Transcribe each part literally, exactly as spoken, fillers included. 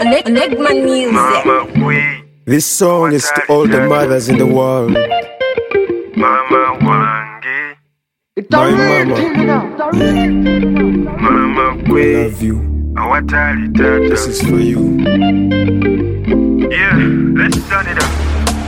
Negman music. This song is to all the mothers in the world. Mama wange, My mama, mama I kwe, love you. awatali This tata. is for you. Yeah, let's turn it up.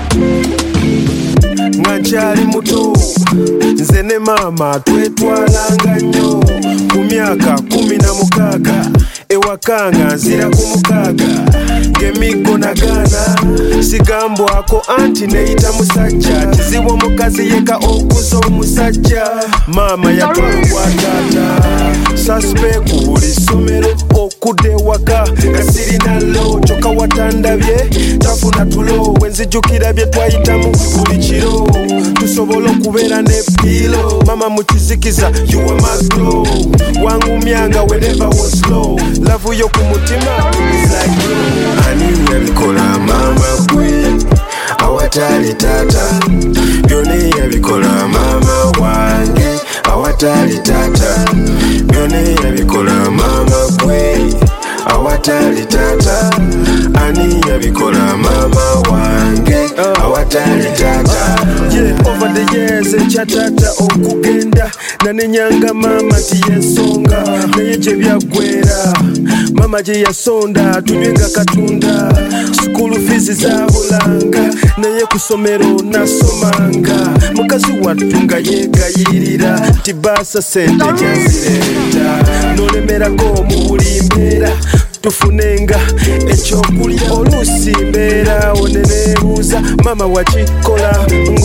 Nga nkyali muto nze ne maama twetwalanga nnyo ku myaka kumi na mukaaga ewaka nga nzira ku mukaaga ng'emiggo nagaana sigambwako anti neyita musajja kizibu omukazi yeka okuza omusajja maama yatwalibwa taata saspeku buli ssomero okudda ewaka nga sirina lo kyokka watandabye tafuna tulo wenzijjukira bye twayitamu buli kiro tusobola okubeera ne pilo mama mukizikiza you are my glow wangumyanga whenever was low love yo ku mutima is like glow ani yabikola mama gwe awatali tata byonna yabikola mama wange awatali tata byonna yabikola mama gwe awatali tata ani yabikola mama wange awatali tata yeah over the years ekyatata okugenda nanenyanga mama tiyensonga naye gye byaggwera mama gye yasonda tunywenga katunda skulu fees zabulanga naye ku ssomero nasomanga mukazi wattu nga yeegayirira nti baasa sente gyazireta nolemerako mu buli mbeera tufunenga ekyokulya oluusi mbeera oneneebuuza mama wakikola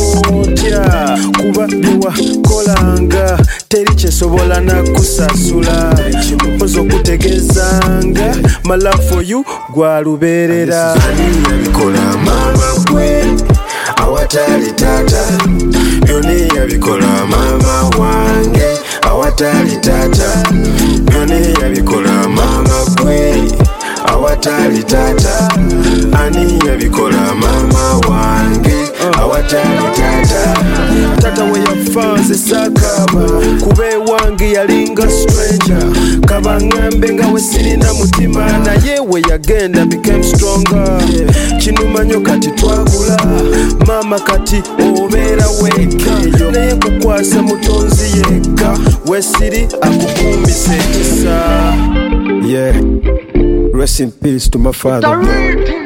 ng'otya kuba bye wakolanga teri kyesobola nakusasula mpoza okutegeezanga my love for you gwa lubeerera ani yabikola mama gwe awatali tata byonna yabikola mama wange awatali tata byonna yabikola mama gwe awatali tata ani yabikola mama wange awatali tata tata we yafanze sakaba kube wange yalinga stranger kaba ngambe nga we sirina mutima naye we yagenda became stronger kinuma nnyo kati twagula mama kati obeera weka naye kukwasa mutonzi yekka wesiri akukumbisa ekisa yeah. Rest in peace to my father.